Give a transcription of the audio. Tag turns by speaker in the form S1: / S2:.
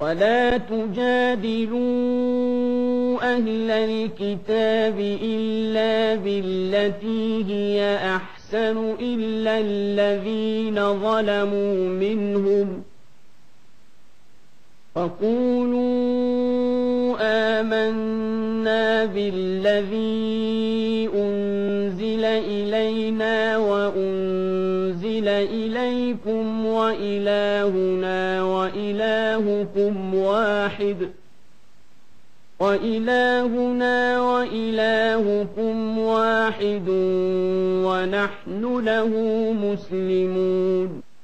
S1: ولا تجادلوا أهل الكتاب إلا بالتي هي أحسن إلا الذين ظلموا منهم فقولوا آمنا بالذي أنزل إلينا وأنزل إليكم وإلهنا وإلهكم واحد ونحن له مسلمون